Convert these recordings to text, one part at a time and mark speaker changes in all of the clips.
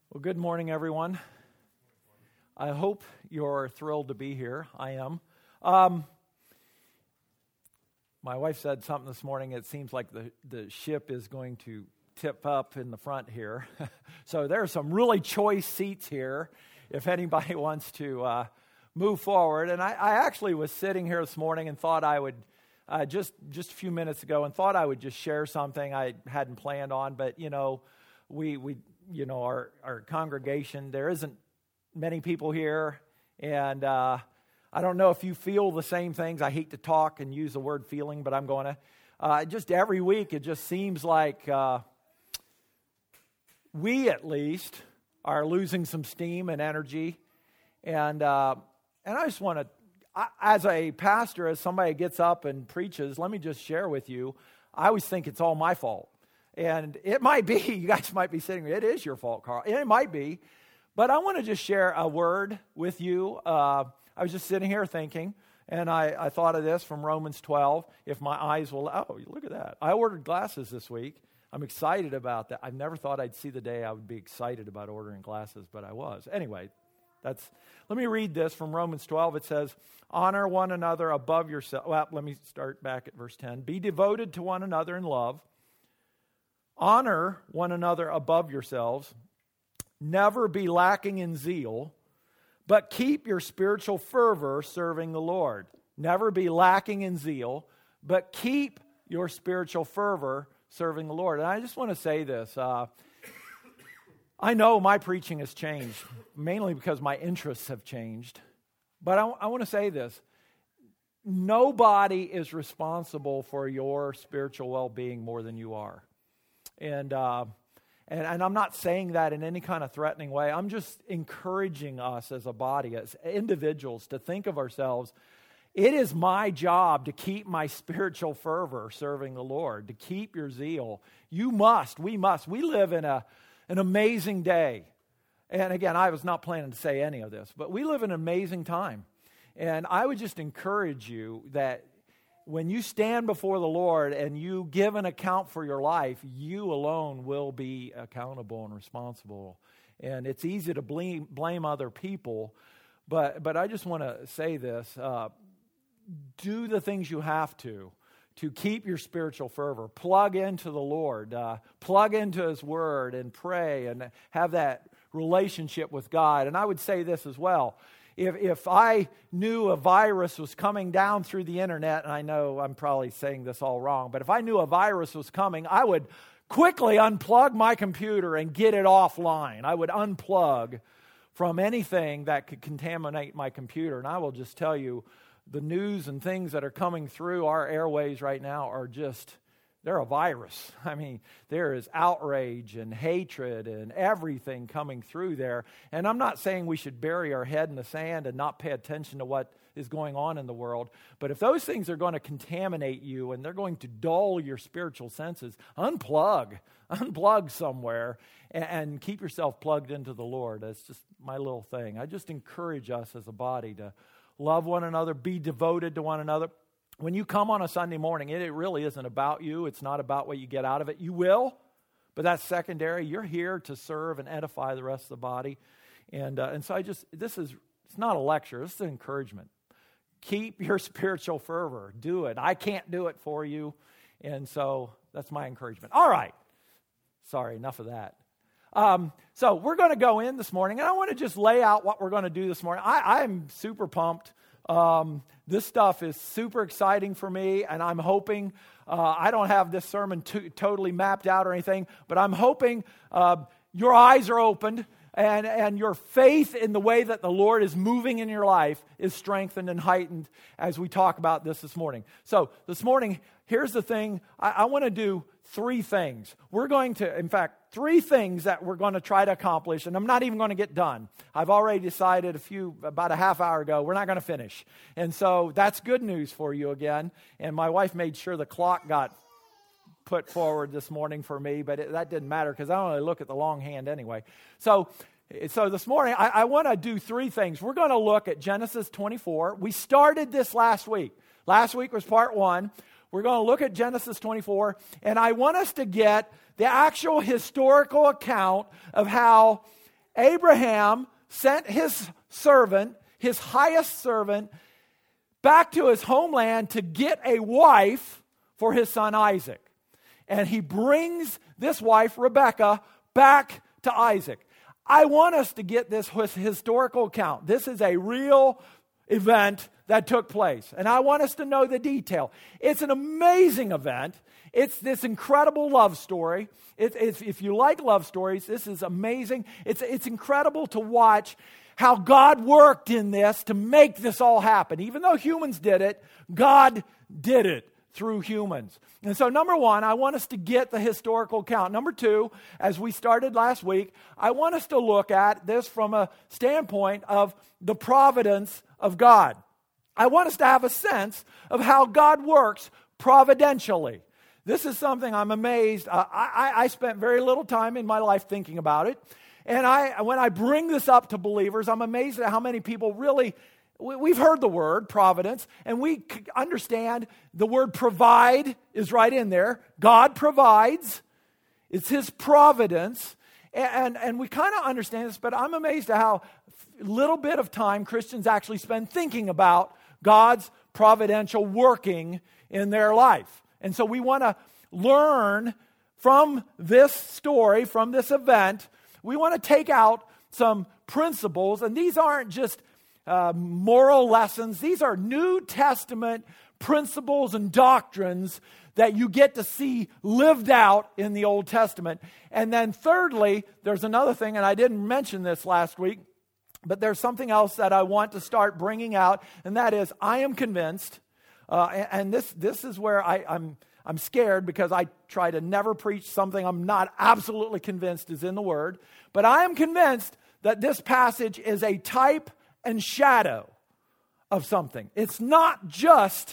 Speaker 1: Well, good morning, everyone. I hope you're thrilled to be here. I am. My wife said something this morning. It seems like the ship is going to tip up in the front here. So there are some really choice seats here if anybody wants to move forward. And I actually was sitting here this morning and thought I would, just a few minutes ago, and thought I would just share something I hadn't planned on. But, our congregation, there isn't many people here, and I don't know if you feel the same things. I hate to talk and use the word feeling, but I'm going to. Just every week, it just seems like we, at least, are losing some steam and energy, and I just want to, as a pastor, as somebody gets up and preaches, let me just share with you, I always think it's all my fault. And it might be, you guys might be sitting there, it is your fault, Carl. It might be. But I want to just share a word with you. I was just sitting here thinking, and I thought of this from Romans 12. If my eyes will, look at that. I ordered glasses this week. I'm excited about that. I never thought I'd see the day I would be excited about ordering glasses, but I was. Anyway, let me read this from Romans 12. It says, honor one another above yourself. Well, let me start back at verse 10. Be devoted to one another in love. Honor one another above yourselves. Never be lacking in zeal, but keep your spiritual fervor serving the Lord. Never be lacking in zeal, but keep your spiritual fervor serving the Lord. And I just want to say this. I know my preaching has changed, mainly because my interests have changed. But I want to say this. Nobody is responsible for your spiritual well-being more than you are. And I'm not saying that in any kind of threatening way. I'm just encouraging us as a body, as individuals, to think of ourselves. It is my job to keep my spiritual fervor serving the Lord, to keep your zeal. You must, we must. We live in an amazing day. And again, I was not planning to say any of this, but we live in an amazing time. And I would just encourage you that when you stand before the Lord and you give an account for your life, you alone will be accountable and responsible. And it's easy to blame other people, but I just want to say this. Do the things you have to keep your spiritual fervor. Plug into the Lord. Plug into His Word and pray and have that relationship with God. And I would say this as well. If I knew a virus was coming down through the internet, and I know I'm probably saying this all wrong, but if I knew a virus was coming, I would quickly unplug my computer and get it offline. I would unplug from anything that could contaminate my computer. And I will just tell you, the news and things that are coming through our airways right now are they're a virus. I mean, there is outrage and hatred and everything coming through there. And I'm not saying we should bury our head in the sand and not pay attention to what is going on in the world. But if those things are going to contaminate you and they're going to dull your spiritual senses, unplug somewhere and keep yourself plugged into the Lord. That's just my little thing. I just encourage us as a body to love one another, be devoted to one another. When you come on a Sunday morning, it really isn't about you. It's not about what you get out of it. You will, but that's secondary. You're here to serve and edify the rest of the body. And so it's not a lecture. This is an encouragement. Keep your spiritual fervor. Do it. I can't do it for you. And so that's my encouragement. All right. Sorry, enough of that. So we're going to go in this morning, and I want to just lay out what we're going to do this morning. I'm super pumped. This stuff is super exciting for me, and I'm hoping, I don't have this sermon totally mapped out or anything, but I'm hoping your eyes are opened and your faith in the way that the Lord is moving in your life is strengthened and heightened as we talk about this morning. So this morning, here's the thing. I want to do three things. Three things that we're going to try to accomplish, and I'm not even going to get done. I've already decided about a half hour ago, we're not going to finish. And so that's good news for you again. And my wife made sure the clock got put forward this morning for me, but that didn't matter because I only look at the long hand anyway. So this morning, I want to do three things. We're going to look at Genesis 24. We started this last week. Last week was part 1. We're going to look at Genesis 24, and I want us to get the actual historical account of how Abraham sent his servant, his highest servant, back to his homeland to get a wife for his son Isaac. And he brings this wife, Rebekah, back to Isaac. I want us to get this historical account. This is a real event that took place. And I want us to know the detail. It's an amazing event. It's this incredible love story. If you like love stories, this is amazing. It's incredible to watch how God worked in this to make this all happen. Even though humans did it, God did it through humans. And so number one, I want us to get the historical account. Number two, as we started last week, I want us to look at this from a standpoint of the providence of God. I want us to have a sense of how God works providentially. This is something I'm amazed. I spent very little time in my life thinking about it. And when I bring this up to believers, I'm amazed at how many people really, we've heard the word providence, and we understand the word provide is right in there. God provides. It's His providence. And we kind of understand this, but I'm amazed at how little bit of time Christians actually spend thinking about God's providential working in their life. And so we want to learn from this story, from this event. We want to take out some principles, and these aren't just moral lessons. These are New Testament principles and doctrines that you get to see lived out in the Old Testament. And then thirdly, there's another thing, and I didn't mention this last week, but there's something else that I want to start bringing out, and that is I am convinced, and this is where I'm scared because I try to never preach something I'm not absolutely convinced is in the Word, but I am convinced that this passage is a type and shadow of something. It's not just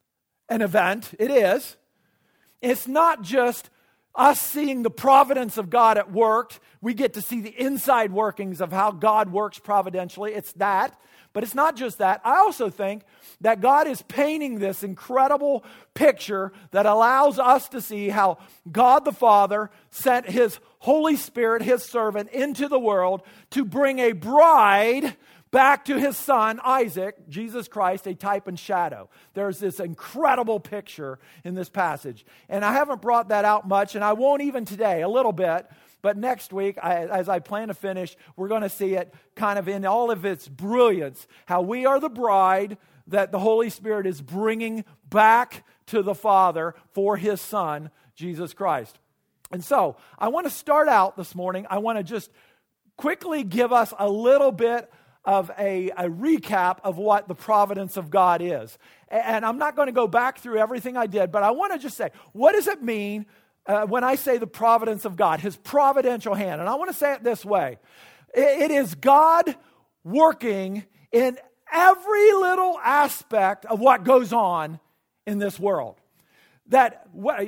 Speaker 1: an event. It is. It's not just us seeing the providence of God at work. We get to see the inside workings of how God works providentially. It's that. But it's not just that. I also think that God is painting this incredible picture that allows us to see how God the Father sent His Holy Spirit, His servant, into the world to bring a bride back to His Son, Isaac, Jesus Christ, a type and shadow. There's this incredible picture in this passage. And I haven't brought that out much, and I won't even today, a little bit. But next week, as I plan to finish, we're going to see it kind of in all of its brilliance, how we are the bride that the Holy Spirit is bringing back to the Father for His Son, Jesus Christ. And so, I want to start out this morning. I want to just quickly give us a little bit of a recap of what the providence of God is. And I'm not going to go back through everything I did, but I want to just say, what does it mean when I say the providence of God, His providential hand? And I want to say it this way. It is God working in every little aspect of what goes on in this world. That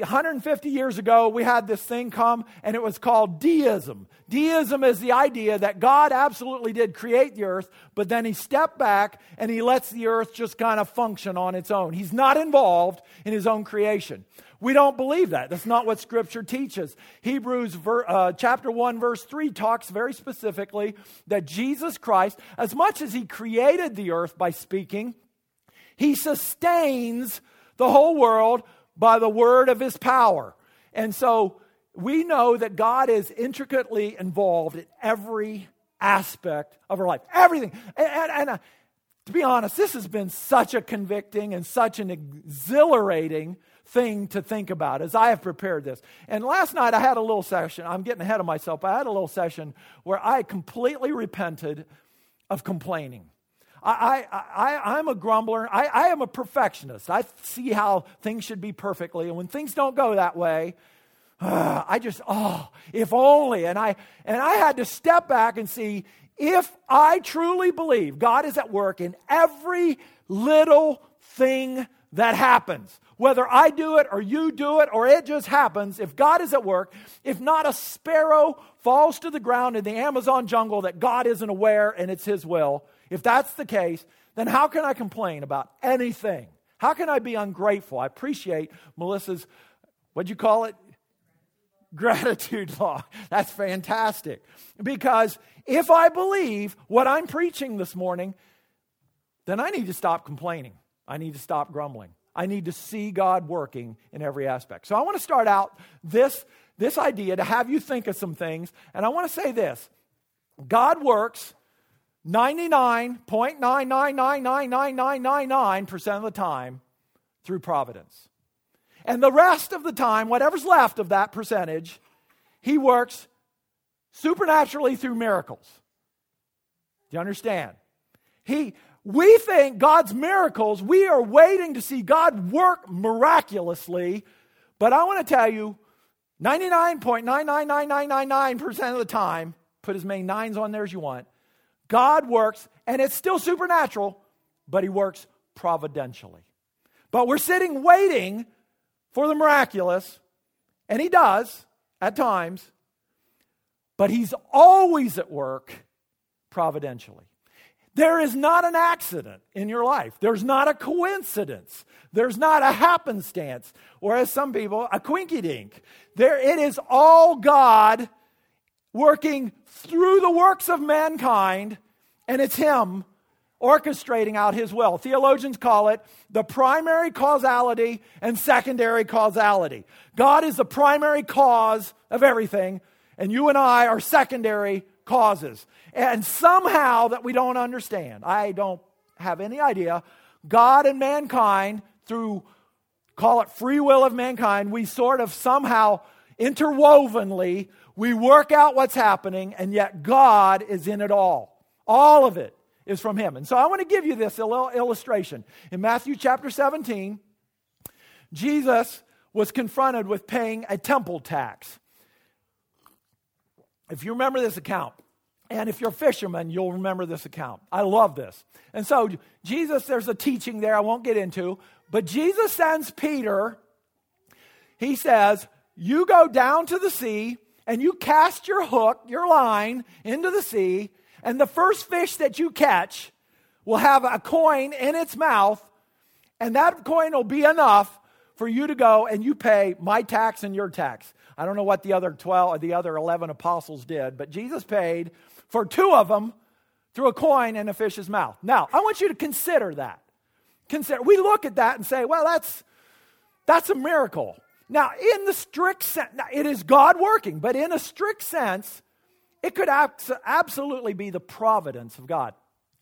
Speaker 1: 150 years ago, we had this thing come, and it was called deism. Deism is the idea that God absolutely did create the earth, but then He stepped back and He lets the earth just kind of function on its own. He's not involved in His own creation. We don't believe that. That's not what Scripture teaches. Hebrews chapter 1, verse 3 talks very specifically that Jesus Christ, as much as He created the earth by speaking, He sustains the whole world by the word of His power. And so we know that God is intricately involved in every aspect of our life. Everything. And to be honest, this has been such a convicting and such an exhilarating thing to think about as I have prepared this. And last night I had a little session. I'm getting ahead of myself. I had a little session where I completely repented of complaining. I'm a grumbler. I am a perfectionist. I see how things should be perfectly. And when things don't go that way, if only. And I had to step back and see, if I truly believe God is at work in every little thing that happens, whether I do it or you do it or it just happens, if God is at work, if not a sparrow falls to the ground in the Amazon jungle that God isn't aware and it's His will, if that's the case, then how can I complain about anything? How can I be ungrateful? I appreciate Melissa's, what'd you call it? gratitude log. That's fantastic. Because if I believe what I'm preaching this morning, then I need to stop complaining. I need to stop grumbling. I need to see God working in every aspect. So I want to start out this idea to have you think of some things. And I want to say this. God works 99.9999999% of the time through providence. And the rest of the time, whatever's left of that percentage, he works supernaturally through miracles. Do you understand? We think God's miracles, we are waiting to see God work miraculously, but I want to tell you, 99.99999% of the time, put as many nines on there as you want, God works, and it's still supernatural, but he works providentially. But we're sitting waiting for the miraculous, and he does at times, but he's always at work providentially. There is not an accident in your life. There's not a coincidence. There's not a happenstance, or as some people, a quinky-dink. It is all God working through the works of mankind, and it's him orchestrating out his will. Theologians call it the primary causality and secondary causality. God is the primary cause of everything, and you and I are secondary causes. And somehow that we don't understand, I don't have any idea, God and mankind, through, call it free will of mankind, we sort of somehow interwovenly, we work out what's happening, and yet God is in it all. All of it is from him. And so I want to give you this little illustration. In Matthew chapter 17, Jesus was confronted with paying a temple tax. If you remember this account, and if you're a fisherman, you'll remember this account. I love this. And so Jesus, there's a teaching there I won't get into, but Jesus sends Peter, he says, you go down to the sea and you cast your hook, your line into the sea, and the first fish that you catch will have a coin in its mouth, and that coin will be enough for you to go and you pay my tax and your tax. I don't know what the other 12 or the other 11 apostles did, but Jesus paid for 2 of them through a coin in a fish's mouth. Now, I want you to consider that. We look at that and say, well, that's a miracle. Now, in the strict sense, it is God working, but in a strict sense, it could absolutely be the providence of God.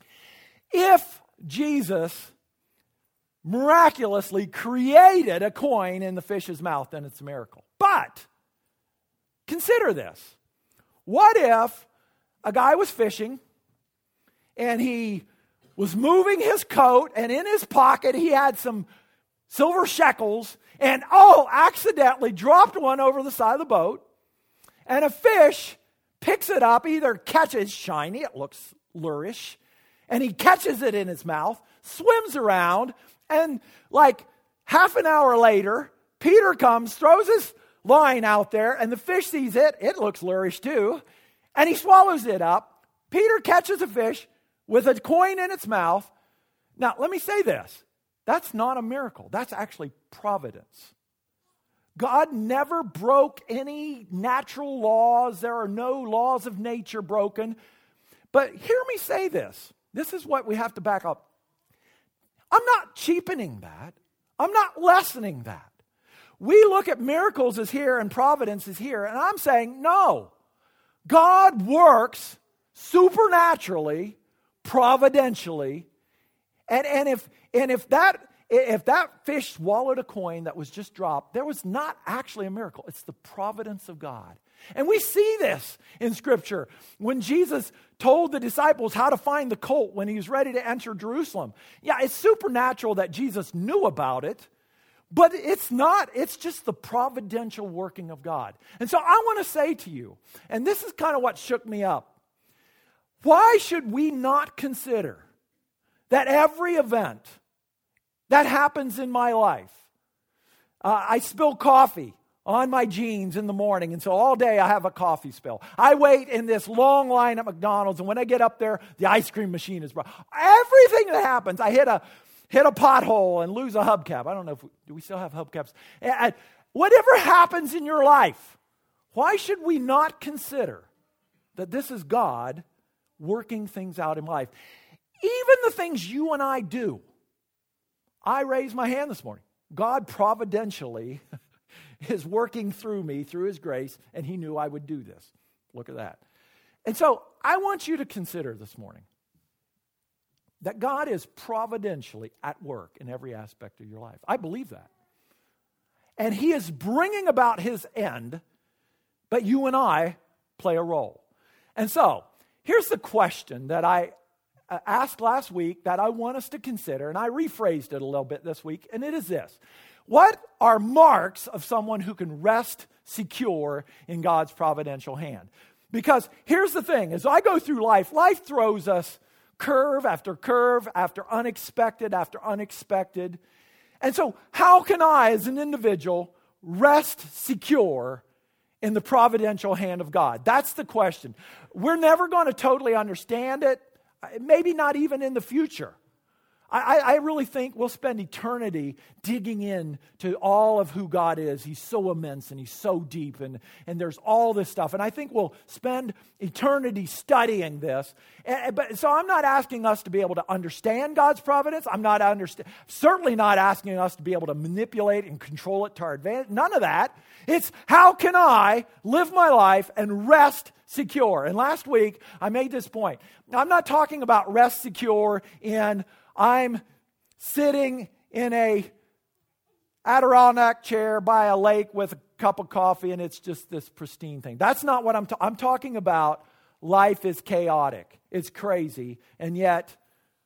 Speaker 1: If Jesus miraculously created a coin in the fish's mouth, then it's a miracle. But consider this. What if a guy was fishing and he was moving his coat, and in his pocket he had some silver shekels, and accidentally dropped one over the side of the boat, and a fish picks it up, either catches, shiny, it looks lurish, and he catches it in his mouth, swims around, and like half an hour later, Peter comes, throws his line out there, and the fish sees it. It looks lurish too, and he swallows it up. Peter catches a fish with a coin in its mouth. Now, let me say this. That's not a miracle. That's actually providence. God never broke any natural laws. There are no laws of nature broken. But hear me say this. This is what we have to back up. I'm not cheapening that. I'm not lessening that. We look at miracles as here and providence is here, and I'm saying no. God works supernaturally, providentially, and if that fish swallowed a coin that was just dropped, there was not actually a miracle. It's the providence of God. And we see this in Scripture. When Jesus told the disciples how to find the colt when he was ready to enter Jerusalem. Yeah, it's supernatural that Jesus knew about it, but it's not. It's just the providential working of God. And so I want to say to you, and this is kind of what shook me up, why should we not consider that every event that happens in my life, I spill coffee on my jeans in the morning, and so all day I have a coffee spill. I wait in this long line at McDonald's, and when I get up there, the ice cream machine is broken. Everything that happens, I hit a pothole and lose a hubcap. I don't know do we still have hubcaps? Whatever happens in your life, Why should we not consider that this is God working things out in life? Even the things you and I do. I raised my hand this morning. God providentially is working through me, through His grace, and He knew I would do this. Look at that. And so I want you to consider this morning that God is providentially at work in every aspect of your life. I believe that. And He is bringing about His end, but you and I play a role. And so here's the question that I asked last week that I want us to consider, and I rephrased it a little bit this week, and it is this. What are marks of someone who can rest secure in God's providential hand? Because here's the thing, as I go through life throws us curve after unexpected after unexpected. And so how can I, as an individual, rest secure in the providential hand of God? That's the question. We're never going to totally understand it. Maybe not even in the future. I really think we'll spend eternity digging in to all of who God is. He's so immense and He's so deep and there's all this stuff. And I think we'll spend eternity studying this. So I'm not asking us to be able to understand God's providence. I'm certainly not asking us to be able to manipulate and control it to our advantage. None of that. It's how can I live my life and rest secure? And last week I made this point. I'm not talking about rest secure in I'm sitting in a Adirondack chair by a lake with a cup of coffee and it's just this pristine thing. That's not what I'm talking about. Life is chaotic. It's crazy. And yet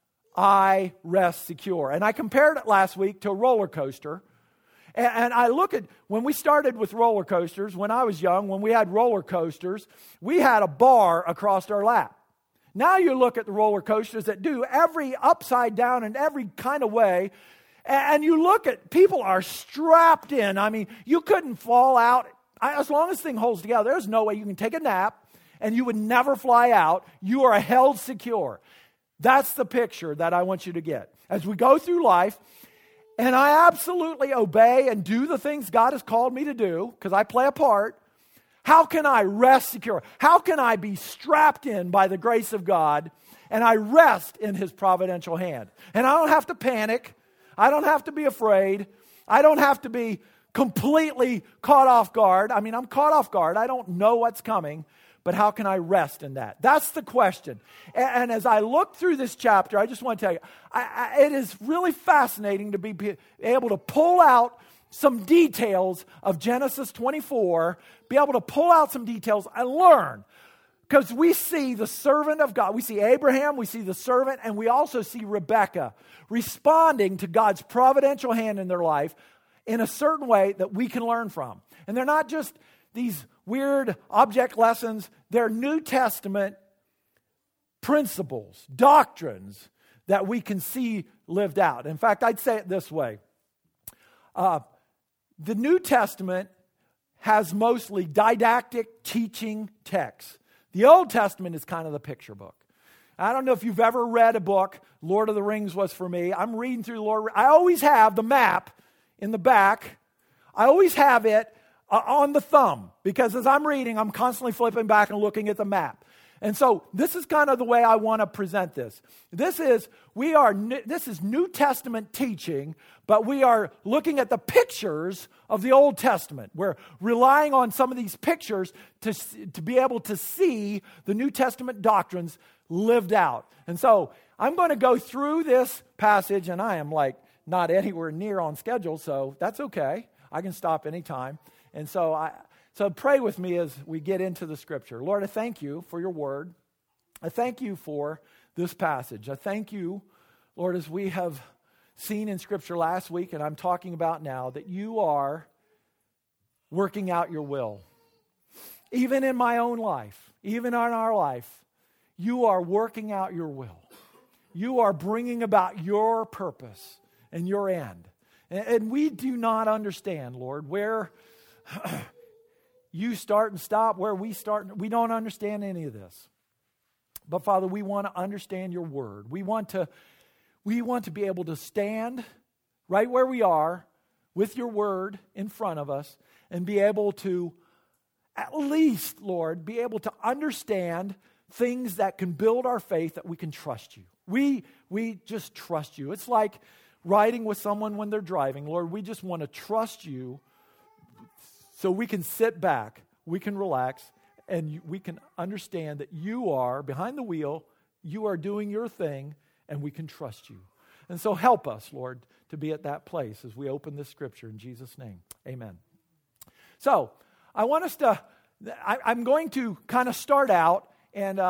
Speaker 1: I rest secure. And I compared it last week to a roller coaster. And I look at, when we started with roller coasters, when I was young, when we had roller coasters, we had a bar across our lap. Now you look at the roller coasters that do every upside down and every kind of way, and you look at, people are strapped in. I mean, you couldn't fall out. As long as this thing holds together, there's no way you can take a nap and you would never fly out. You are held secure. That's the picture that I want you to get. As we go through life, and I absolutely obey and do the things God has called me to do, because I play a part, how can I rest secure? How can I be strapped in by the grace of God and I rest in His providential hand? And I don't have to panic. I don't have to be afraid. I don't have to be completely caught off guard. I mean, I'm caught off guard. I don't know what's coming, but how can I rest in that? That's the question. And as I look through this chapter, I just want to tell you, it is really fascinating to be able to pull out some details of Genesis 24, be able to pull out some details and learn. Because we see the servant of God, we see Abraham, we see the servant, and we also see Rebekah responding to God's providential hand in their life in a certain way that we can learn from. And they're not just these weird object lessons, they're New Testament principles, doctrines that we can see lived out. In fact, I'd say it this way. The New Testament has mostly didactic teaching texts. The Old Testament is kind of the picture book. I don't know if you've ever read a book. Lord of the Rings was for me. I'm reading through Lord. I always have the map in the back. I always have it on the thumb because as I'm reading, I'm constantly flipping back and looking at the map. And so this is kind of the way I want to present this. This is New Testament teaching, but we are looking at the pictures of the Old Testament. We're relying on some of these pictures to be able to see the New Testament doctrines lived out. And so I'm going to go through this passage, and I am not anywhere near on schedule, so that's okay. I can stop anytime. And so pray with me as we get into the Scripture. Lord, I thank you for your word. I thank you for this passage. I thank you, Lord, as we have seen in Scripture last week, and I'm talking about now, that you are working out your will. Even in my own life, even in our life, you are working out your will. You are bringing about your purpose and your end. And we do not understand, Lord, where you start and stop, where we start. We don't understand any of this. But Father, we want to understand your word. We want to be able to stand right where we are with your word in front of us and be able to at least, Lord, be able to understand things that can build our faith, that we can trust you. We just trust you. It's like riding with someone when they're driving. Lord, we just want to trust you so we can sit back, we can relax, and we can understand that you are behind the wheel, you are doing your thing, and we can trust you. And so help us, Lord, to be at that place as we open this scripture in Jesus' name. Amen. So I want us to, I'm going to kind of start out, and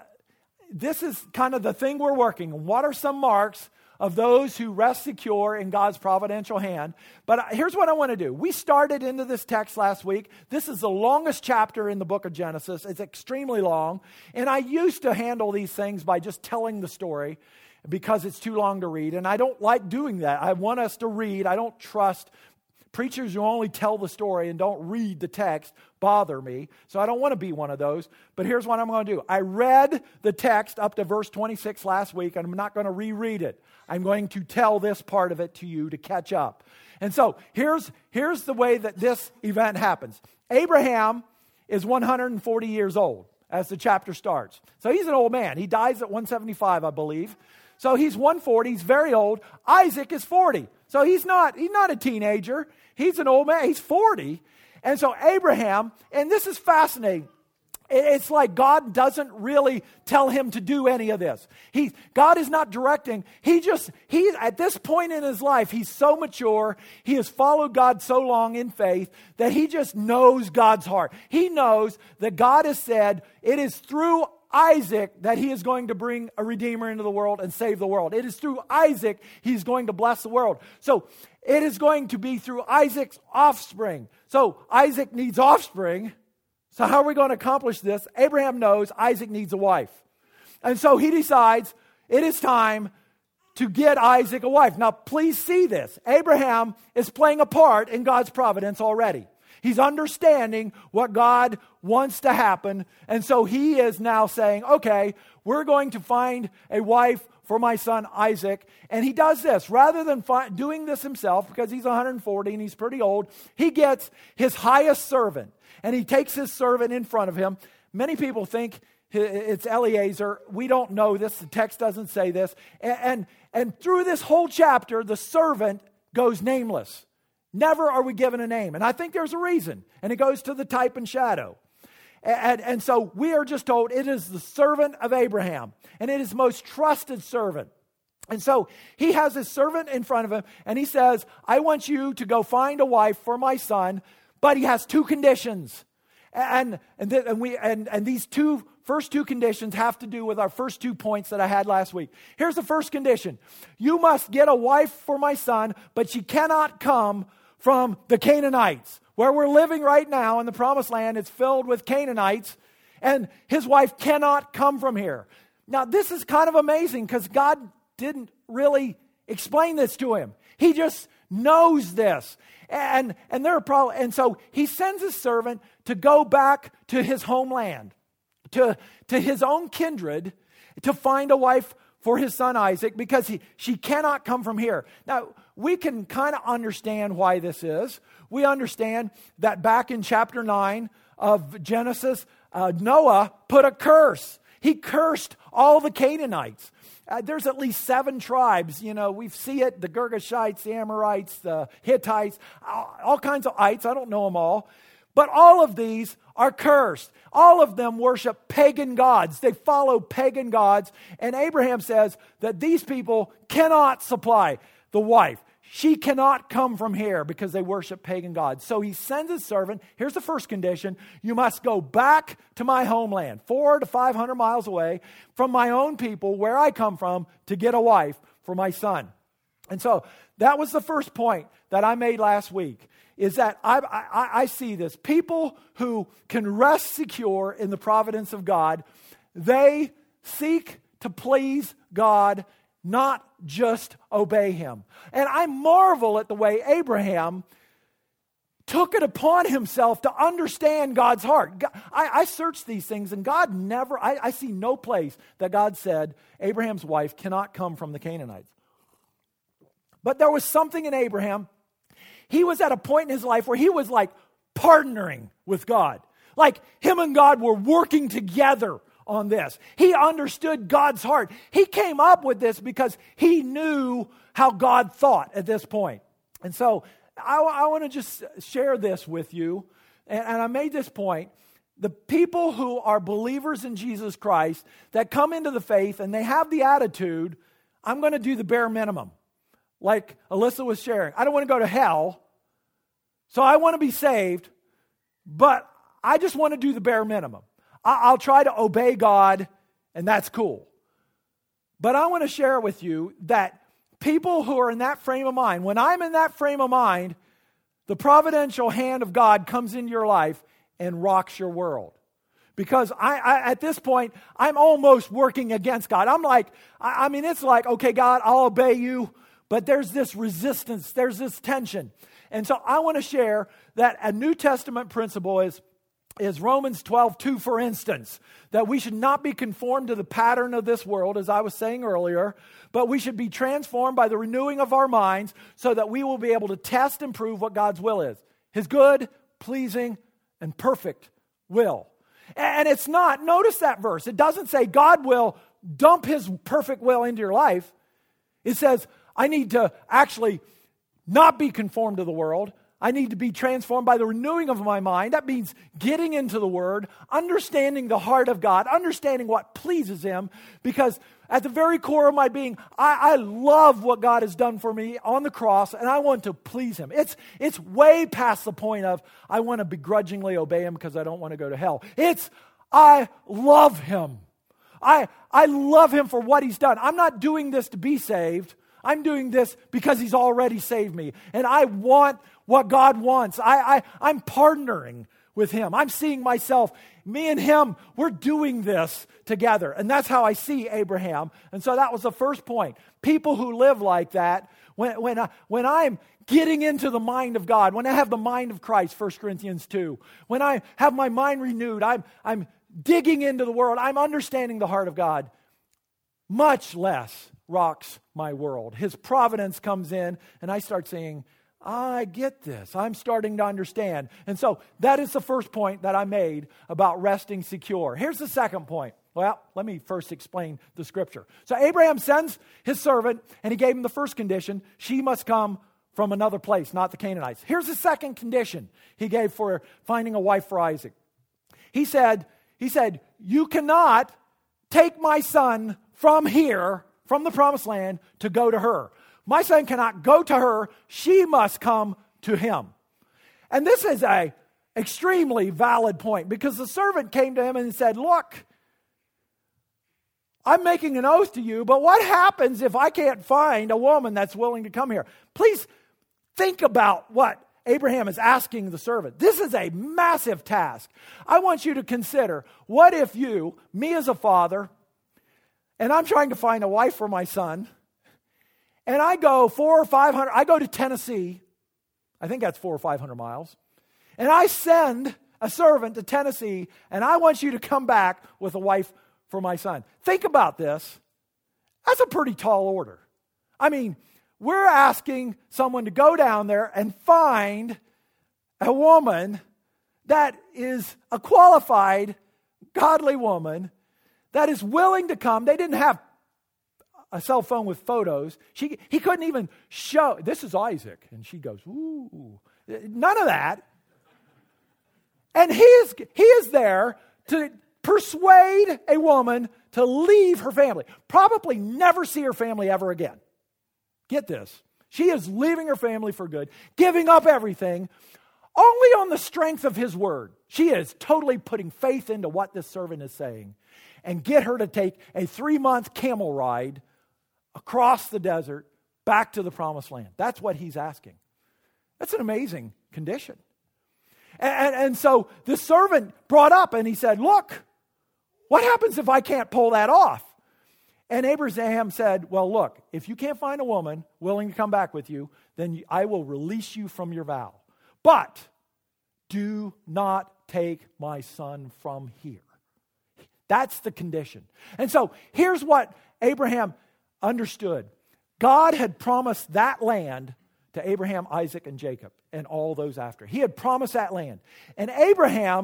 Speaker 1: this is kind of the thing we're working on. What are some marks of those who rest secure in God's providential hand? But here's what I want to do. We started into this text last week. This is the longest chapter in the book of Genesis. It's extremely long. And I used to handle these things by just telling the story because it's too long to read. And I don't like doing that. I want us to read. I don't trust preachers who only tell the story and don't read the text bother me. So I don't want to be one of those. But here's what I'm going to do. I read the text up to verse 26 last week, and I'm not going to reread it. I'm going to tell this part of it to you to catch up. And so here's the way that this event happens. Abraham is 140 years old as the chapter starts. So he's an old man. He dies at 175, I believe. So he's 140. He's very old. Isaac is 40. So he's not a teenager. He's an old man. He's 40. And so Abraham, and this is fascinating. It's like God doesn't really tell him to do any of this. God is not directing. He at this point in his life, he's so mature. He has followed God so long in faith that he just knows God's heart. He knows that God has said it is through Isaac that he is going to bring a redeemer into the world and save the world. It is through Isaac he's going to bless the world. So it is going to be through Isaac's offspring. So Isaac needs offspring. So how are we going to accomplish this? Abraham knows Isaac needs a wife. And so he decides it is time to get Isaac a wife. Now please see this. Abraham is playing a part in God's providence already. He's understanding what God wants to happen. And so he is now saying, okay, we're going to find a wife for my son Isaac. And he does this. Rather than doing this himself, because he's 140 and he's pretty old, he gets his highest servant. And he takes his servant in front of him. Many people think it's Eliezer. We don't know this. The text doesn't say this. And through this whole chapter, the servant goes nameless. Never are we given a name. And I think there's a reason. And it goes to the type and shadow. And so we are just told it is the servant of Abraham. And it is most trusted servant. And so he has his servant in front of him. And he says, I want you to go find a wife for my son. But he has two conditions. And these first two conditions have to do with our first 2 points that I had last week. Here's the first condition. You must get a wife for my son, but she cannot come from the Canaanites. Where we're living right now in the Promised Land, it's filled with Canaanites, and his wife cannot come from here. Now, this is kind of amazing because God didn't really explain this to him. He just knows this. And there are problems. And so he sends his servant to go back to his homeland, to his own kindred, to find a wife for his son Isaac, because she cannot come from here. Now, we can kind of understand why this is. We understand that back in chapter 9 of Genesis, Noah put a curse. He cursed all the Canaanites. There's at least 7 tribes. You know, we see it, the Girgashites, the Amorites, the Hittites, all kinds of ites. I don't know them all. But all of these are cursed. All of them worship pagan gods. They follow pagan gods. And Abraham says that these people cannot supply the wife. She cannot come from here because they worship pagan gods. So he sends his servant. Here's the first condition. You must go back to my homeland, 400 to 500 miles away from my own people, where I come from, to get a wife for my son. And so that was the first point that I made last week, is that I see this. People who can rest secure in the providence of God, they seek to please God, not just obey him. And I marvel at the way Abraham took it upon himself to understand God's heart. I searched these things, and God never, I see no place that God said Abraham's wife cannot come from the Canaanites. But there was something in Abraham. He was at a point in his life where he was like partnering with God. Like him and God were working together on this. He understood God's heart. He came up with this because he knew how God thought at this point. And so I want to just share this with you. And I made this point. The people who are believers in Jesus Christ that come into the faith and they have the attitude, I'm going to do the bare minimum. Like Alyssa was sharing. I don't want to go to hell, so I want to be saved, but I just want to do the bare minimum. I'll try to obey God, and that's cool. But I want to share with you that people who are in that frame of mind, when I'm in that frame of mind, the providential hand of God comes into your life and rocks your world. Because I at this point, I'm almost working against God. I'm like, it's like, okay, God, I'll obey you, but there's this resistance, there's this tension. And so I want to share that a New Testament principle is Romans 12:2, for instance, that we should not be conformed to the pattern of this world, as I was saying earlier, but we should be transformed by the renewing of our minds so that we will be able to test and prove what God's will is. His good, pleasing, and perfect will. And it's not, notice that verse, it doesn't say God will dump His perfect will into your life. It says, I need to actually not be conformed to the world. I need to be transformed by the renewing of my mind. That means getting into the Word, understanding the heart of God, understanding what pleases Him, because at the very core of my being, I love what God has done for me on the cross, and I want to please Him. It's way past the point of I want to begrudgingly obey Him because I don't want to go to hell. It's I love Him. I love Him for what He's done. I'm not doing this to be saved. I'm doing this because He's already saved me. And I want what God wants. I'm partnering with Him. I'm seeing myself, me and Him, we're doing this together. And that's how I see Abraham. And so that was the first point. People who live like that, when I'm getting into the mind of God, when I have the mind of Christ, 1 Corinthians 2, when I have my mind renewed, I'm digging into the world, I'm understanding the heart of God, much less rocks my world. His providence comes in, and I start saying, I get this. I'm starting to understand. And so that is the first point that I made about resting secure. Here's the second point. Well, let me first explain the scripture. So Abraham sends his servant, and he gave him the first condition. She must come from another place, not the Canaanites. Here's the second condition he gave for finding a wife for Isaac. He said, you cannot take my son from here, from the promised land, to go to her. My son cannot go to her. She must come to him. And this is a extremely valid point, because the servant came to him and said, look, I'm making an oath to you, but what happens if I can't find a woman that's willing to come here? Please think about what Abraham is asking the servant. This is a massive task. I want you to consider, what if you, me as a father, and I'm trying to find a wife for my son, and I go 400 or 500, I go to Tennessee, I think that's 400 or 500 miles, and I send a servant to Tennessee, and I want you to come back with a wife for my son. Think about this. That's a pretty tall order. I mean, we're asking someone to go down there and find a woman that is a qualified, godly woman that is willing to come. They didn't have a cell phone with photos. He couldn't even show, this is Isaac. And she goes, ooh. None of that. And he is there to persuade a woman to leave her family. Probably never see her family ever again. Get this. She is leaving her family for good, giving up everything, only on the strength of his word. She is totally putting faith into what this servant is saying, and get her to take a 3-month camel ride across the desert back to the promised land. That's what he's asking. That's an amazing condition. And so the servant brought up and he said, look, what happens if I can't pull that off? And Abraham said, well, look, if you can't find a woman willing to come back with you, then I will release you from your vow. But do not take my son from here. That's the condition. And so here's what Abraham understood. God had promised that land to Abraham, Isaac, and Jacob, and all those after. He had promised that land. And Abraham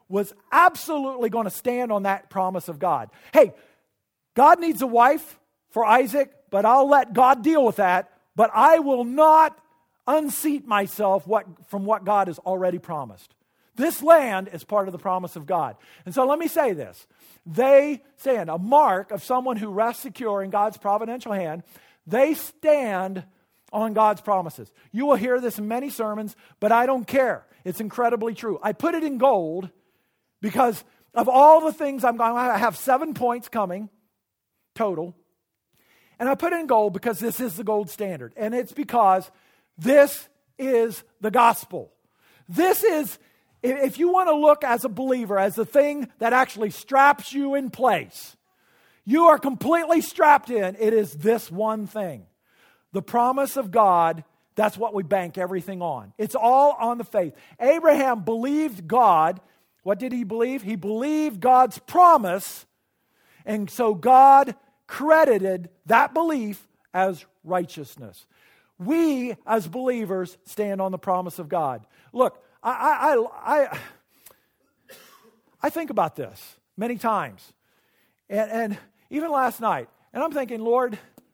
Speaker 1: was absolutely going to stand on that promise of God. Hey, God needs a wife for Isaac, but I'll let God deal with that. But I will not unseat myself from what God has already promised. This land is part of the promise of God. And so let me say this. They stand, a mark of someone who rests secure in God's providential hand. They stand on God's promises. You will hear this in many sermons, but I don't care. It's incredibly true. I put it in gold because of all the things I have 7 points coming total. And I put it in gold because this is the gold standard. And it's because this is the gospel. This is, if you want to look as a believer, as the thing that actually straps you in place, you are completely strapped in. It is this one thing. The promise of God, that's what we bank everything on. It's all on the faith. Abraham believed God. What did he believe? He believed God's promise, and so God credited that belief as righteousness. We, as believers, stand on the promise of God. Look, I think about this many times, and even last night, and I'm thinking, Lord,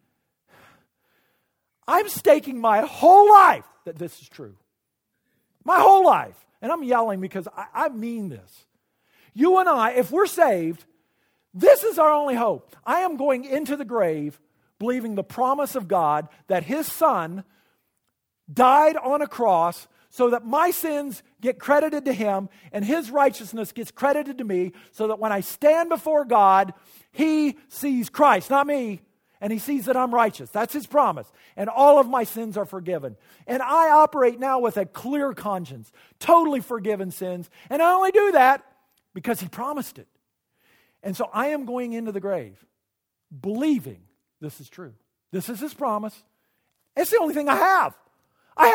Speaker 1: I'm staking my whole life that this is true. My whole life. And I'm yelling because I mean this. You and I, if we're saved, this is our only hope. I am going into the grave believing the promise of God that His Son died on a cross so that my sins get credited to Him and His righteousness gets credited to me, so that when I stand before God, He sees Christ, not me. And He sees that I'm righteous. That's His promise. And all of my sins are forgiven. And I operate now with a clear conscience, totally forgiven sins. And I only do that because He promised it. And so I am going into the grave believing this is true. This is His promise. It's the only thing I have. I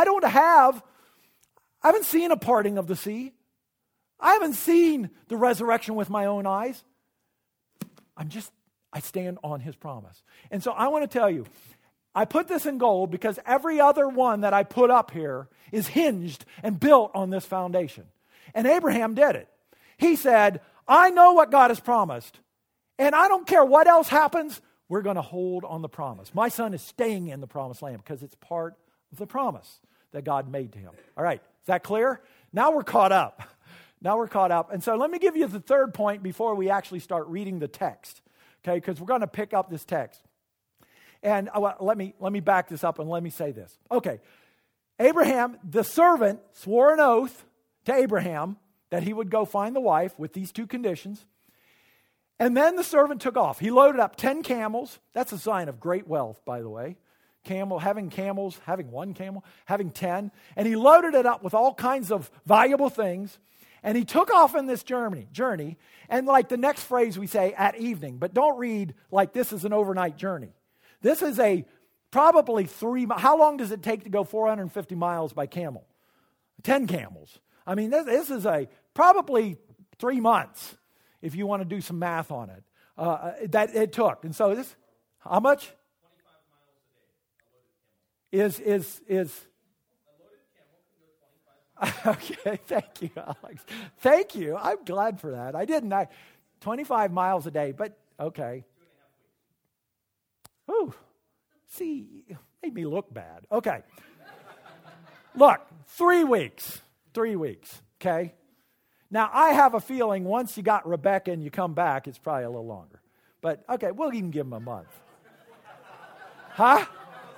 Speaker 1: haven't seen a parting of the sea. I haven't seen the resurrection with my own eyes. I stand on His promise. And so I want to tell you, I put this in gold because every other one that I put up here is hinged and built on this foundation. And Abraham did it. He said, I know what God has promised, and I don't care what else happens, we're going to hold on the promise. My son is staying in the promised land because it's part of the promise that God made to him. All right, is that clear? Now we're caught up. And so let me give you the third point before we actually start reading the text. Okay, because we're going to pick up this text. And let me back this up and let me say this. Okay, Abraham, the servant, swore an oath to Abraham that he would go find the wife with these two conditions. And then the servant took off. He loaded up 10 camels. That's a sign of great wealth, by the way. Having one camel, having 10. And he loaded it up with all kinds of valuable things. And he took off in this journey, and like the next phrase we say, at evening. But don't read like this is an overnight journey. This is probably 3 miles. How long does it take to go 450 miles by camel? 10 camels. I mean, this is probably 3 months, if you want to do some math on it, that it took. And so this, how much? 25 miles a day. Is okay, thank you, Alex. Thank you. I'm glad for that. 25 miles a day, but okay. 2.5 weeks. Ooh, see, made me look bad. Okay. Look, 3 weeks. 3 weeks, okay? Now, I have a feeling once you got Rebecca and you come back, it's probably a little longer. But, okay, we'll even give him a month. Huh?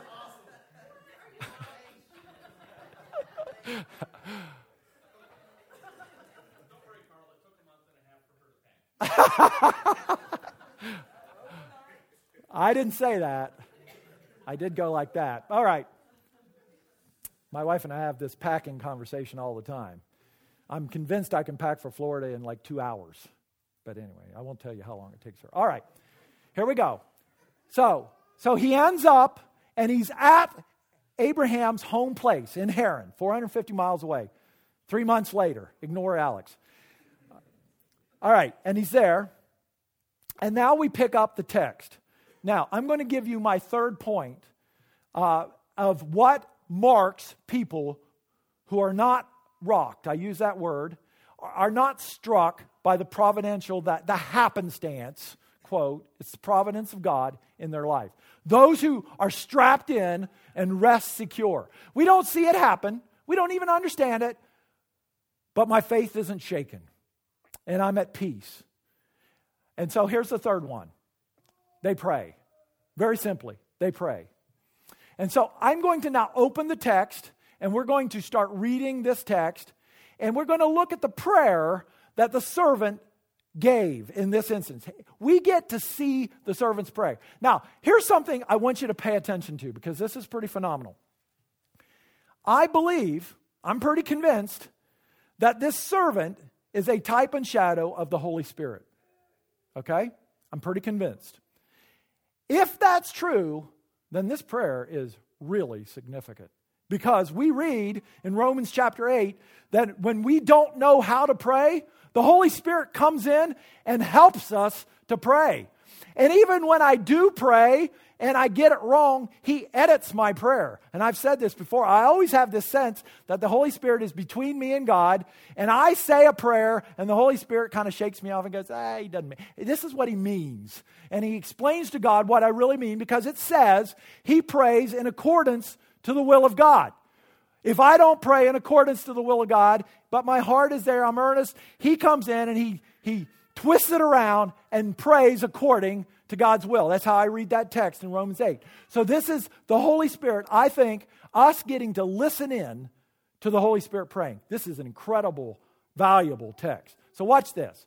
Speaker 1: I didn't say that. I did go like that. All right. My wife and I have this packing conversation all the time. I'm convinced I can pack for Florida in like 2 hours. But anyway, I won't tell you how long it takes her. All right. Here we go. So he ends up and he's at Abraham's home place in Haran, 450 miles away. 3 months later. Ignore Alex. All right, and he's there. And now we pick up the text. Now, I'm going to give you my third point of what marks people who are not rocked. I use that word. are not struck by the providential, the happenstance, quote, it's the providence of God in their life. Those who are strapped in and rest secure. We don't see it happen. We don't even understand it. But my faith isn't shaken. And I'm at peace. And so here's the third one. They pray. Very simply, they pray. And so I'm going to now open the text, and we're going to start reading this text, and we're going to look at the prayer that the servant gave in this instance. We get to see the servant's prayer. Now, here's something I want you to pay attention to, because this is pretty phenomenal. I believe, I'm pretty convinced, that this servant is a type and shadow of the Holy Spirit. Okay? I'm pretty convinced. If that's true, then this prayer is really significant. Because we read in Romans chapter 8 that when we don't know how to pray, the Holy Spirit comes in and helps us to pray. And even when I do pray and I get it wrong, He edits my prayer. And I've said this before, I always have this sense that the Holy Spirit is between me and God, and I say a prayer, and the Holy Spirit kind of shakes me off and goes, He doesn't mean. This is what He means. And He explains to God what I really mean, because it says He prays in accordance to the will of God. If I don't pray in accordance to the will of God, but my heart is there, I'm earnest, He comes in and He twists it around and prays according to God's will. That's how I read that text in Romans 8. So this is the Holy Spirit, I think, us getting to listen in to the Holy Spirit praying. This is an incredible, valuable text. So watch this.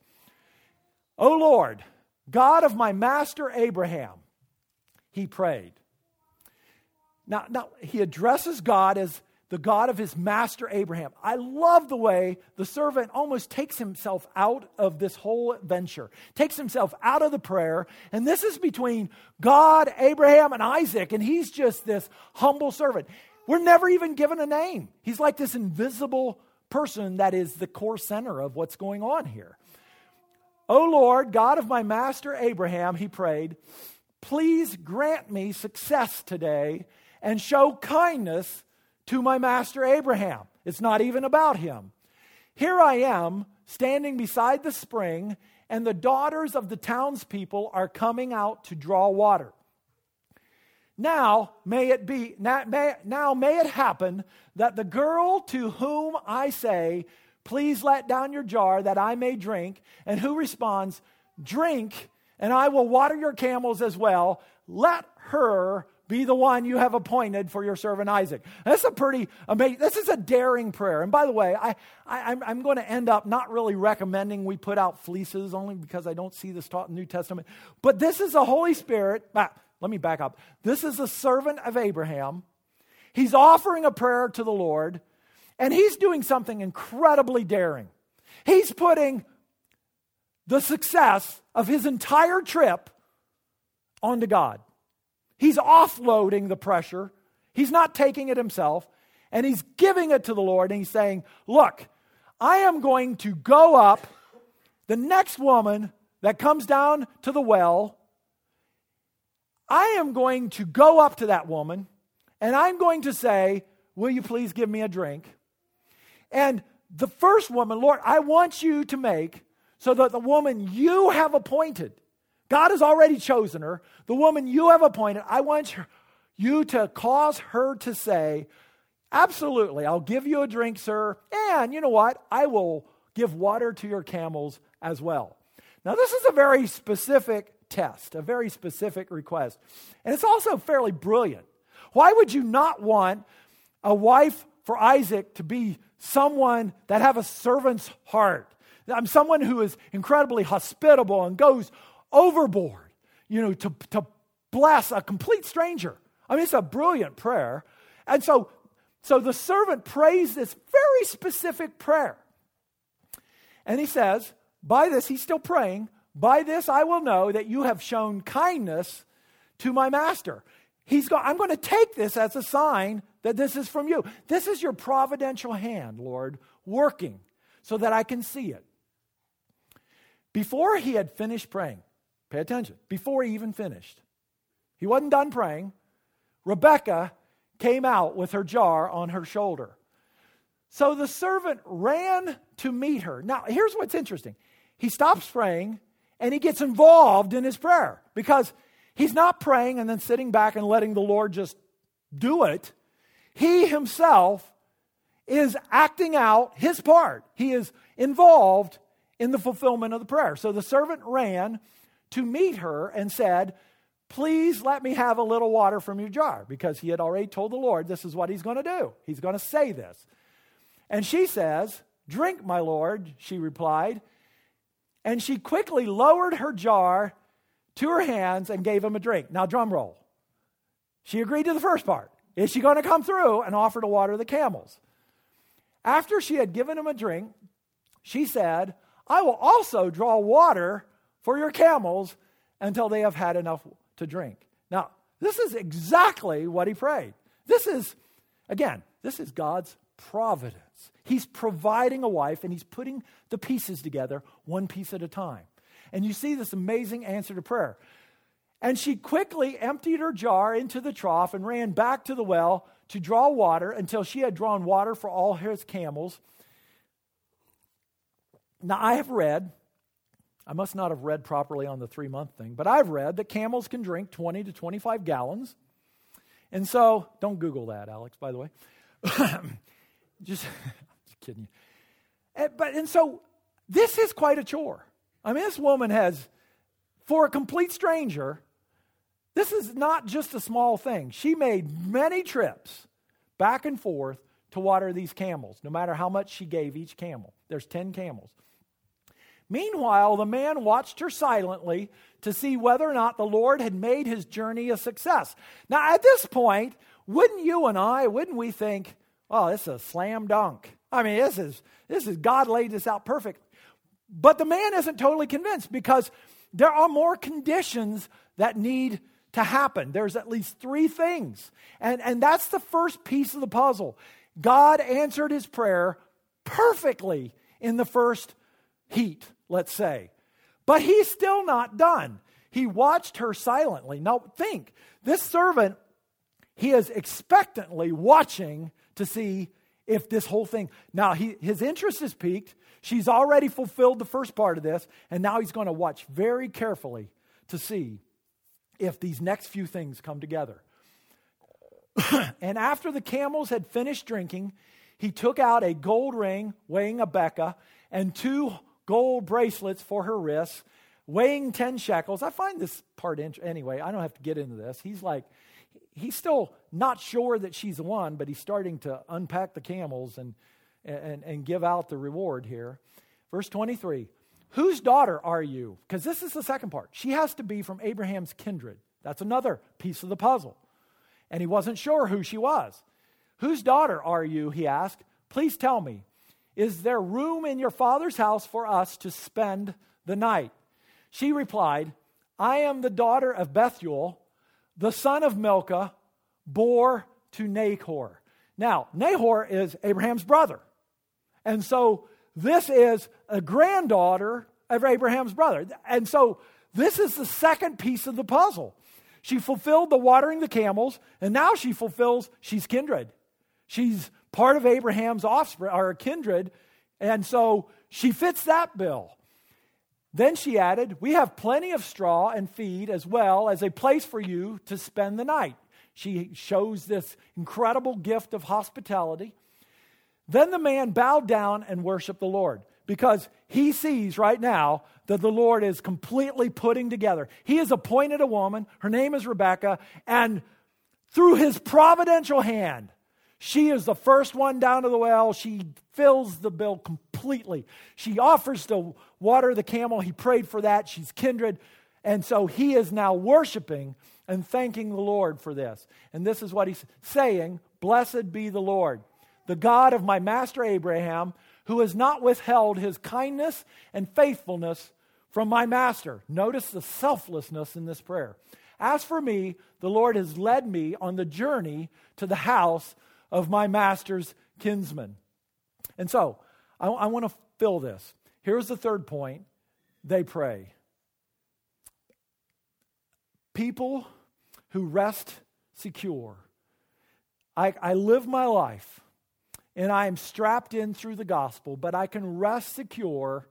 Speaker 1: O Lord, God of my master Abraham, he prayed. Now he addresses God as the God of his master Abraham. I love the way the servant almost takes himself out of this whole venture, takes himself out of the prayer, and this is between God, Abraham, and Isaac, and he's just this humble servant. We're never even given a name. He's like this invisible person that is the core center of what's going on here. O Lord, God of my master Abraham, he prayed, please grant me success today and show kindness to my master Abraham. It's not even about him. Here I am, standing beside the spring, and the daughters of the townspeople are coming out to draw water. Now may it happen that the girl to whom I say, please let down your jar that I may drink, and who responds, drink, and I will water your camels as well, let her be the one you have appointed for your servant Isaac. That's a pretty amazing, this is a daring prayer. And by the way, I'm going to end up not really recommending we put out fleeces, only because I don't see this taught in the New Testament. But this is the Holy Spirit. Let me back up. This is a servant of Abraham. He's offering a prayer to the Lord, and he's doing something incredibly daring. He's putting the success of his entire trip onto God. He's offloading the pressure. He's not taking it himself. And he's giving it to the Lord. And he's saying, look, I am going to go up. The next woman that comes down to the well, I am going to go up to that woman. And I'm going to say, will you please give me a drink? And the first woman, Lord, I want you to make so that the woman you have appointed, God has already chosen her. The woman you have appointed, I want you to cause her to say, absolutely, I'll give you a drink, sir. And you know what? I will give water to your camels as well. Now, this is a very specific test, a very specific request. And it's also fairly brilliant. Why would you not want a wife for Isaac to be someone that have a servant's heart? Someone who is incredibly hospitable and goes overboard, to bless a complete stranger. I mean, it's a brilliant prayer. And so the servant prays this very specific prayer. And he says, by this, he's still praying, by this I will know that you have shown kindness to my master. I'm going to take this as a sign that this is from you. This is your providential hand, Lord, working so that I can see it. Before he had finished praying, pay attention, before he even finished, he wasn't done praying, Rebekah came out with her jar on her shoulder. So the servant ran to meet her. Now, here's what's interesting. He stops praying and he gets involved in his prayer because he's not praying and then sitting back and letting the Lord just do it. He himself is acting out his part. He is involved in the fulfillment of the prayer. So the servant ran to meet her and said, please let me have a little water from your jar, because he had already told the Lord this is what he's going to do. He's going to say this. And she says, drink, my Lord, she replied. And she quickly lowered her jar to her hands and gave him a drink. Now, drum roll. She agreed to the first part. Is she going to come through and offer to water the camels? After she had given him a drink, she said, I will also draw water for your camels until they have had enough to drink. Now, this is exactly what he prayed. This is God's providence. He's providing a wife, and he's putting the pieces together one piece at a time. And you see this amazing answer to prayer. And she quickly emptied her jar into the trough and ran back to the well to draw water until she had drawn water for all his camels. Now, I must not have read properly on the 3-month thing, but I've read that camels can drink 20 to 25 gallons. And so, don't Google that, Alex, by the way. just kidding you. And so, this is quite a chore. I mean, this woman has, for a complete stranger, this is not just a small thing. She made many trips back and forth to water these camels, no matter how much she gave each camel. There's 10 camels. Meanwhile, the man watched her silently to see whether or not the Lord had made his journey a success. Now, at this point, wouldn't we think, oh, this is a slam dunk. I mean, this is God laid this out perfectly. But the man isn't totally convinced, because there are more conditions that need to happen. There's at least 3 things. And that's the first piece of the puzzle. God answered his prayer perfectly in the first heat, let's say. But he's still not done. He watched her silently. Now think, this servant, he is expectantly watching to see if this whole thing... Now, his interest is piqued. She's already fulfilled the first part of this, and now he's going to watch very carefully to see if these next few things come together. And after the camels had finished drinking, he took out a gold ring weighing a beka and 2 gold bracelets for her wrists, weighing 10 shekels. I find this part anyway, I don't have to get into this. He's still not sure that she's the one, but he's starting to unpack the camels and give out the reward here. Verse 23, whose daughter are you? Because this is the second part. She has to be from Abraham's kindred. That's another piece of the puzzle. And he wasn't sure who she was. Whose daughter are you, he asked. Please tell me, is there room in your father's house for us to spend the night? She replied, I am the daughter of Bethuel, the son of Milcah, bore to Nahor. Now, Nahor is Abraham's brother. And so this is a granddaughter of Abraham's brother. And so this is the second piece of the puzzle. She fulfilled the watering the camels, and now she's kindred. She's part of Abraham's offspring, or kindred, and so she fits that bill. Then she added, we have plenty of straw and feed, as well as a place for you to spend the night. She shows this incredible gift of hospitality. Then the man bowed down and worshiped the Lord, because he sees right now that the Lord is completely putting together. He has appointed a woman, her name is Rebekah, and through his providential hand, she is the first one down to the well. She fills the bill completely. She offers to water the camel. He prayed for that. She's kindred. And so he is now worshiping and thanking the Lord for this. And this is what he's saying, blessed be the Lord, the God of my master Abraham, who has not withheld his kindness and faithfulness from my master. Notice the selflessness in this prayer. As for me, the Lord has led me on the journey to the house of my master's kinsman. And so, I want to fill this. Here's the third point. They pray. People who rest secure. I live my life and I am strapped in through the gospel, but I can rest secure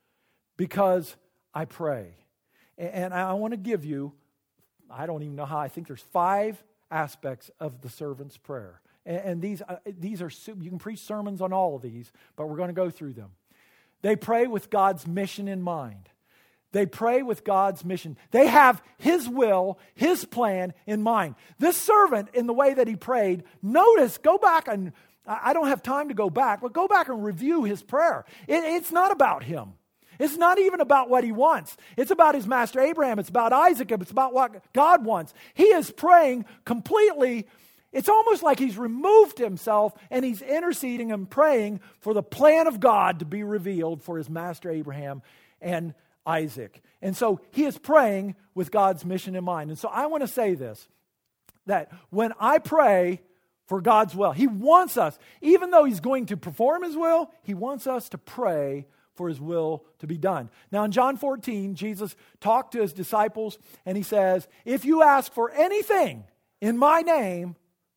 Speaker 1: because I pray. And I want to give you, I don't even know how, I think there's 5 aspects of the servant's prayer. And these are, you can preach sermons on all of these, but we're going to go through them. They pray with God's mission in mind. They pray with God's mission. They have His will, His plan in mind. This servant, in the way that he prayed, notice, go back, and I don't have time to go back, but go back and review his prayer. It's not about him. It's not even about what he wants. It's about his master Abraham. It's about Isaac. It's about what God wants. He is praying completely. It's almost like he's removed himself and he's interceding and praying for the plan of God to be revealed for his master Abraham and Isaac. And so he is praying with God's mission in mind. And so I want to say this, that when I pray for God's will, He wants us, even though He's going to perform His will, He wants us to pray for His will to be done. Now in John 14, Jesus talked to His disciples and He says, if you ask for anything in my name,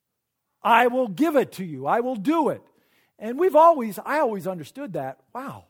Speaker 1: I will give it to you. I will do it. And I always understood that. Wow,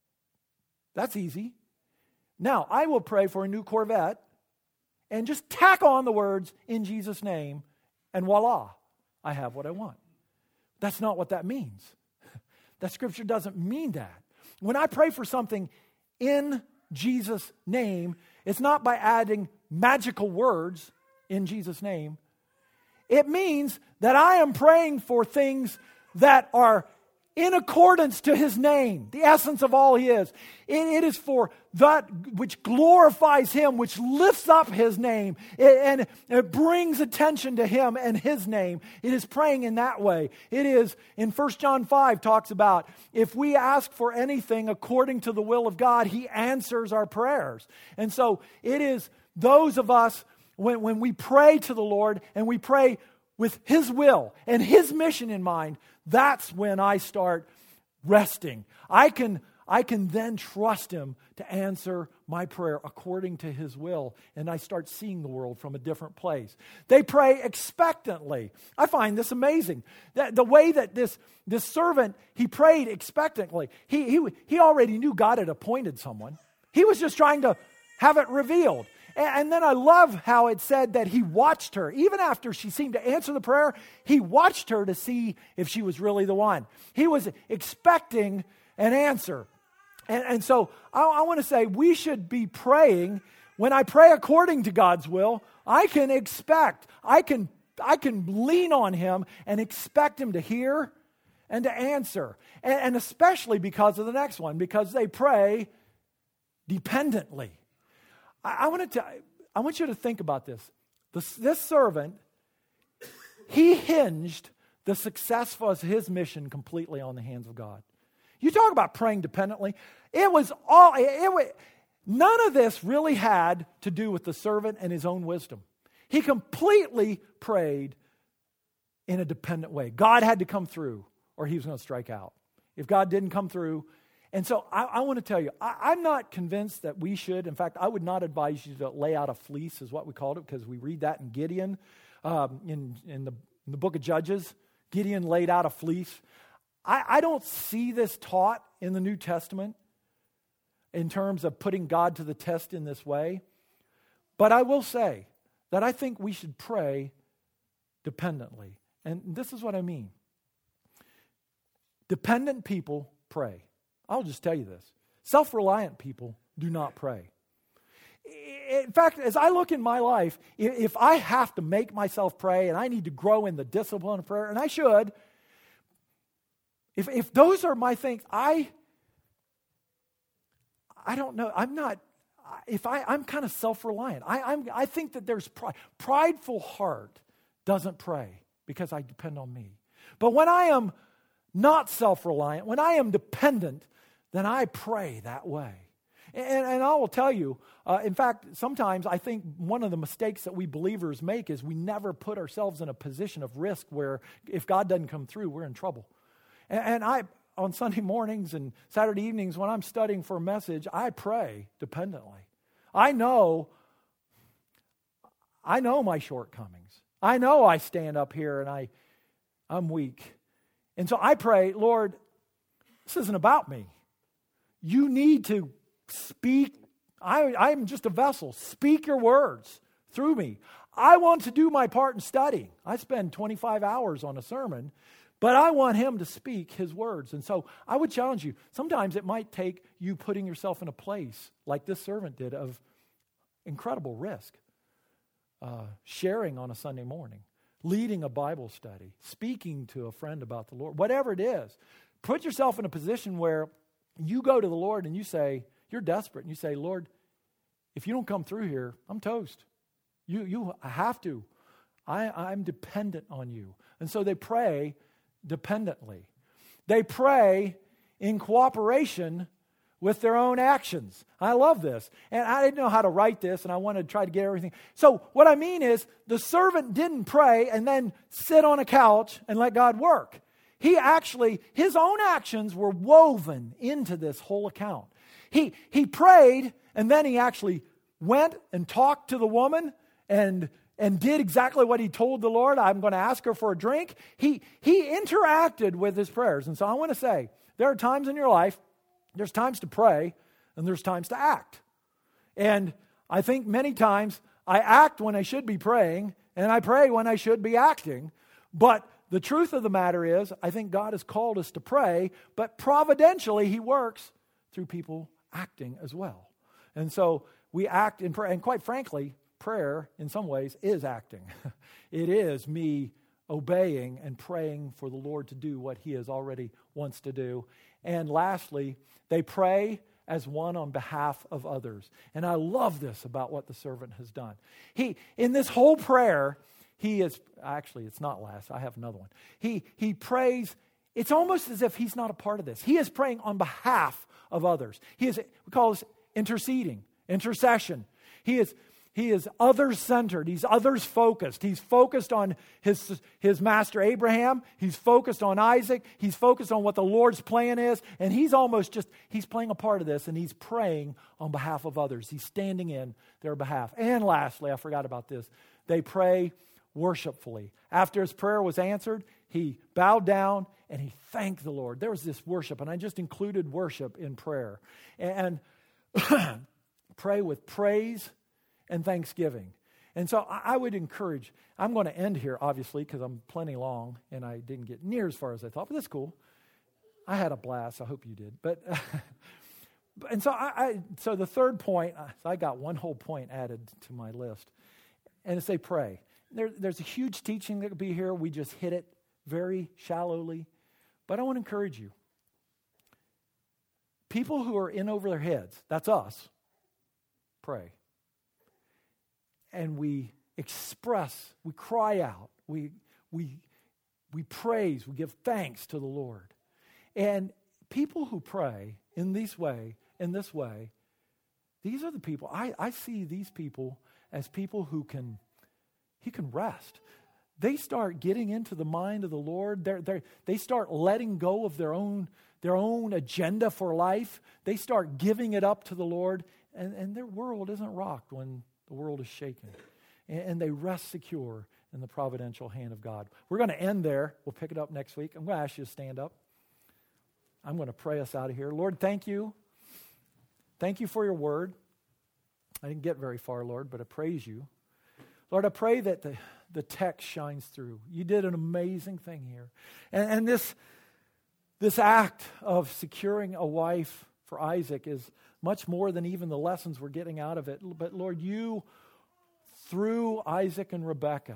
Speaker 1: that's easy. Now, I will pray for a new Corvette and just tack on the words, in Jesus' name, and voila, I have what I want. That's not what that means. That scripture doesn't mean that. When I pray for something in Jesus' name, it's not by adding magical words in Jesus' name. It means that I am praying for things that are in accordance to His name, the essence of all He is. It is for that which glorifies Him, which lifts up His name, and it brings attention to Him and His name. It is praying in that way. It is, in 1 John 5, talks about, if we ask for anything according to the will of God, He answers our prayers. And so it is those of us, when we pray to the Lord, and we pray with His will and His mission in mind, that's when I start resting. I can then trust Him to answer my prayer according to His will, and I start seeing the world from a different place. They pray expectantly. I find this amazing. That the way that this servant, he prayed expectantly. He already knew God had appointed someone. He was just trying to have it revealed. And then I love how it said that he watched her. Even after she seemed to answer the prayer, he watched her to see if she was really the one. He was expecting an answer. And so I want to say we should be praying. When I pray according to God's will, I can expect. I can lean on Him and expect Him to hear and to answer. And especially because of the next one, because they pray dependently. I want you to think about this. This servant, he hinged the success of his mission completely on the hands of God. You talk about praying dependently. None of this really had to do with the servant and his own wisdom. He completely prayed in a dependent way. God had to come through or he was going to strike out. If God didn't come through, and so I want to tell you, I'm not convinced that we should. In fact, I would not advise you to lay out a fleece, is what we called it, because we read that in Gideon, in the book of Judges. Gideon laid out a fleece. I don't see this taught in the New Testament in terms of putting God to the test in this way. But I will say that I think we should pray dependently. And this is what I mean. Dependent people pray. I'll just tell you this. Self-reliant people do not pray. In fact, as I look in my life, if I have to make myself pray and I need to grow in the discipline of prayer, and I should, if those are my things, I don't know. I'm kind of self-reliant. I think that there's pride. Prideful heart doesn't pray because I depend on me. But when I am not self-reliant, when I am dependent, then I pray that way. And I will tell you, in fact, sometimes I think one of the mistakes that we believers make is we never put ourselves in a position of risk where if God doesn't come through, we're in trouble. And I, on Sunday mornings and Saturday evenings when I'm studying for a message, I pray dependently. I know my shortcomings. I know I stand up here and I'm weak. And so I pray, Lord, this isn't about me. You need to speak. I'm just a vessel. Speak your words through me. I want to do my part in studying. I spend 25 hours on a sermon, but I want him to speak his words. And so I would challenge you. Sometimes it might take you putting yourself in a place like this servant did of incredible risk. Sharing on a Sunday morning, leading a Bible study, speaking to a friend about the Lord, whatever it is. Put yourself in a position where you go to the Lord and you say, you're desperate, and you say, Lord, if you don't come through here, I'm toast. You have to. I'm dependent on you. And so they pray dependently. They pray in cooperation with their own actions. I love this. And I didn't know how to write this, and I wanted to try to get everything. So what I mean is, the servant didn't pray and then sit on a couch and let God work. He actually, his own actions were woven into this whole account. He prayed, and then he actually went and talked to the woman and did exactly what he told the Lord. I'm going to ask her for a drink. He interacted with his prayers. And so I want to say, there are times in your life, there's times to pray, and there's times to act. And I think many times I act when I should be praying, and I pray when I should be acting. But the truth of the matter is, I think God has called us to pray, but providentially he works through people acting as well. And so we act in prayer, and quite frankly, prayer in some ways is acting. It is me obeying and praying for the Lord to do what he has already wants to do. And lastly, they pray as one on behalf of others. And I love this about what the servant has done. In this whole prayer, he is, actually it's not last, I have another one. He prays, it's almost as if he's not a part of this. He is praying on behalf of others. We call this interceding, intercession. He is others-centered. He's others-focused. He's focused on his master Abraham. He's focused on Isaac. He's focused on what the Lord's plan is. And he's playing a part of this, and he's praying on behalf of others. He's standing in their behalf. And lastly, I forgot about this, they pray worshipfully. After his prayer was answered, he bowed down and he thanked the Lord. There was this worship, and I just included worship in prayer. And pray with praise and thanksgiving. And so I would encourage, I'm going to end here, obviously, because I'm plenty long, and I didn't get near as far as I thought, but that's cool. I had a blast. I hope you did. But and so so the third point, so I got one whole point added to my list, and it's say pray. There's a huge teaching that could be here. We just hit it very shallowly. But I want to encourage you. People who are in over their heads, that's us, pray. And we express, we cry out, we praise, we give thanks to the Lord. And people who pray in this way, these are the people, I see these people as people who can rest. They start getting into the mind of the Lord. They start letting go of their own agenda for life. They start giving it up to the Lord, and their world isn't rocked when the world is shaken. And they rest secure in the providential hand of God. We're going to end there. We'll pick it up next week. I'm going to ask you to stand up. I'm going to pray us out of here. Lord, thank you. Thank you for your word. I didn't get very far, Lord, but I praise you. Lord, I pray that the text shines through. You did an amazing thing here. And this act of securing a wife for Isaac is much more than even the lessons we're getting out of it. But Lord, you, through Isaac and Rebekah,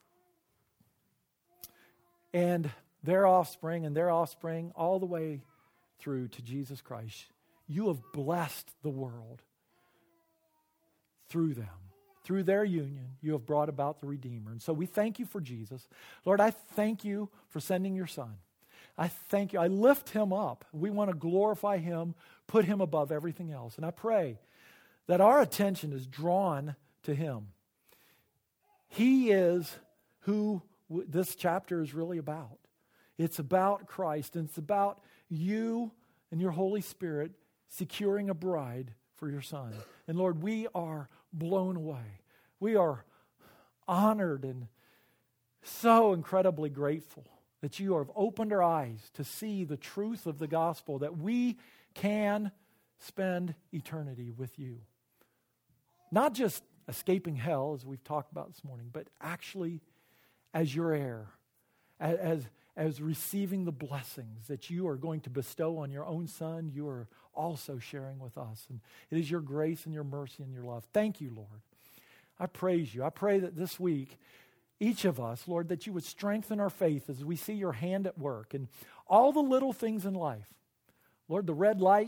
Speaker 1: and their offspring all the way through to Jesus Christ, you have blessed the world through them. Through their union, you have brought about the Redeemer. And so we thank you for Jesus. Lord, I thank you for sending your Son. I thank you. I lift him up. We want to glorify him, put him above everything else. And I pray that our attention is drawn to him. He is who this chapter is really about. It's about Christ, and it's about you and your Holy Spirit securing a bride for your Son. And Lord, we are blown away. We are honored and so incredibly grateful that you have opened our eyes to see the truth of the gospel, that we can spend eternity with you. Not just escaping hell, as we've talked about this morning, but actually as your heir, as receiving the blessings that you are going to bestow on your own Son, you are also sharing with us. And it is your grace and your mercy and your love. Thank you, Lord. I praise you. I pray that this week, each of us, Lord, that you would strengthen our faith as we see your hand at work and all the little things in life. Lord, the red light,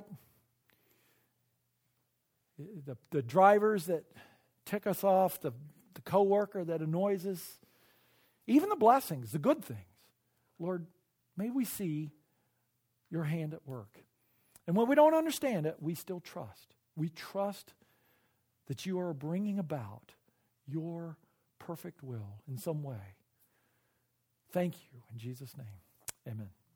Speaker 1: the drivers that tick us off, the coworker that annoys us, even the blessings, the good things. Lord, may we see your hand at work. And when we don't understand it, we still trust. We trust that you are bringing about your perfect will in some way. Thank you. In Jesus' name, amen.